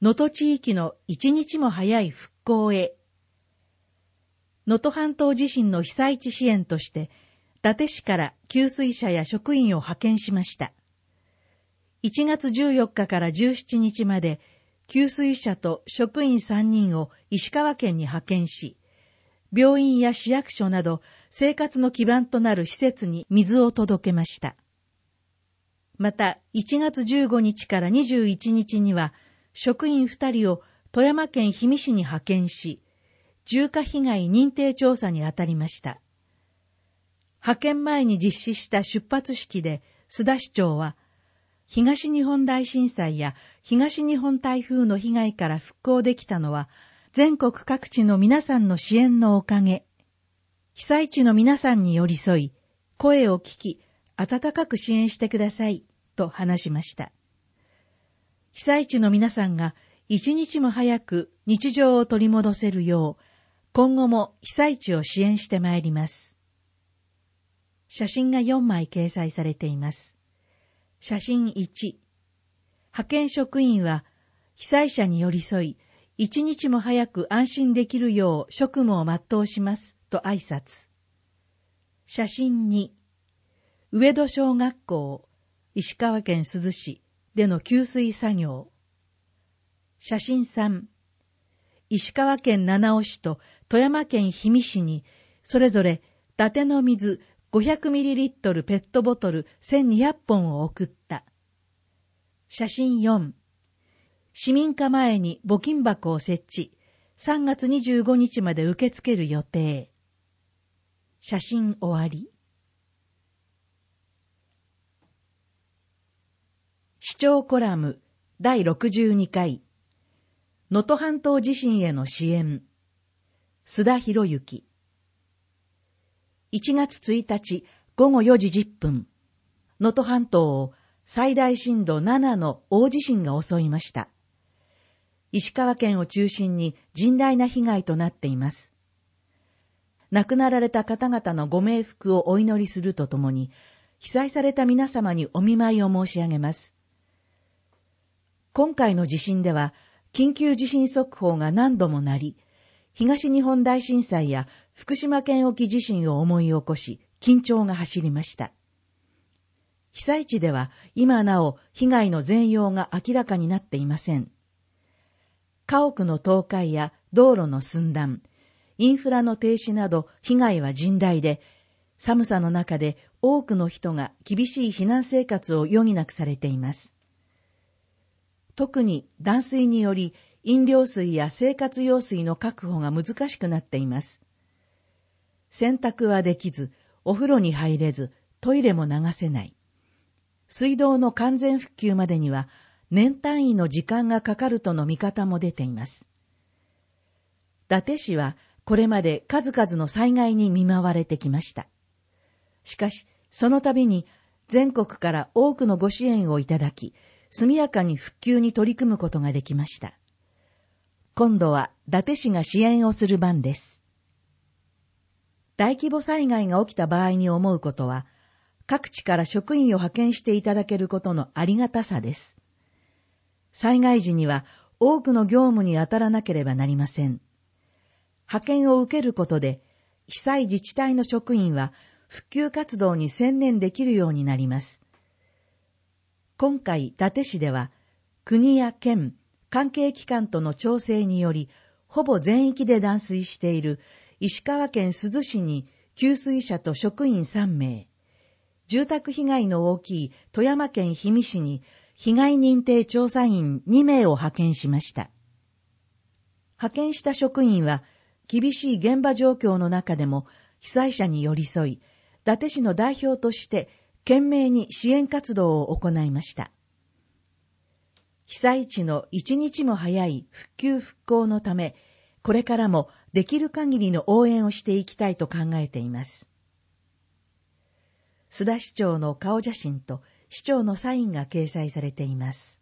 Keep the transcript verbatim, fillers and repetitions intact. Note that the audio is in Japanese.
能登地域の一日も早い復興へ。能登半島地震の被災地支援として、伊達市から給水車や職員を派遣しました。いちがつじゅうよっかからじゅうしちにちまで、給水車と職員さんにんを石川県に派遣し、病院や市役所など生活の基盤となる施設に水を届けました。また、いちがつじゅうごにちからにじゅういちにちには、職員ふたりを富山県氷見市に派遣し、重火被害認定調査にあたりました。派遣前に実施した出発式で、須田市長は、東日本大震災や東日本台風の被害から復興できたのは、全国各地の皆さんの支援のおかげ。被災地の皆さんに寄り添い、声を聞き、温かく支援してください、と話しました。被災地の皆さんが一日も早く日常を取り戻せるよう、今後も被災地を支援してまいります。写真がよんまい掲載されています。写真いち、派遣職員は被災者に寄り添い、一日も早く安心できるよう職務を全うしますと挨拶。写真に、上戸小学校、石川県珠洲市での給水作業。写真さん、石川県七尾市と富山県氷見市にそれぞれ伊達の水ごひゃくミリリットルペットボトルせんにひゃっぽんを送った。写真よん、市民課前に募金箱を設置、さんがつにじゅうごにちまで受け付ける予定。写真終わり。市長コラムだいろくじゅうにかい、能登半島地震への支援。須田博之。いちがつついたちごごよじじゅっぷん、能登半島を最大震度ななの大地震が襲いました。石川県を中心に甚大な被害となっています。亡くなられた方々のご冥福をお祈りするとともに、被災された皆様にお見舞いを申し上げます。今回の地震では、緊急地震速報が何度も鳴り、東日本大震災や福島県沖地震を思い起こし、緊張が走りました。被災地では今なお被害の全容が明らかになっていません。家屋の倒壊や道路の寸断、インフラの停止など被害は甚大で、寒さの中で多くの人が厳しい避難生活を余儀なくされています。特に断水により飲料水や生活用水の確保が難しくなっています。洗濯はできず、お風呂に入れず、トイレも流せない。水道の完全復旧までには年単位の時間がかかるとの見方も出ています。伊達市はこれまで数々の災害に見舞われてきました。しかし、その度に全国から多くのご支援をいただき、速やかに復旧に取り組むことができました。今度は伊達市が支援をする番です。大規模災害が起きた場合に思うことは、各地から職員を派遣していただけることのありがたさです。災害時には多くの業務に当たらなければなりません。派遣を受けることで、被災自治体の職員は復旧活動に専念できるようになります。今回、伊達市では、国や県、関係機関との調整により、ほぼ全域で断水している石川県珠洲市に給水車と職員さんめい、住宅被害の大きい富山県氷見市に被害認定調査員にめいを派遣しました。派遣した職員は、厳しい現場状況の中でも被災者に寄り添い、伊達市の代表として懸命に支援活動を行いました。被災地の一日も早い復旧復興のため、これからもできる限りの応援をしていきたいと考えています。須田市長の顔写真と市長のサインが掲載されています。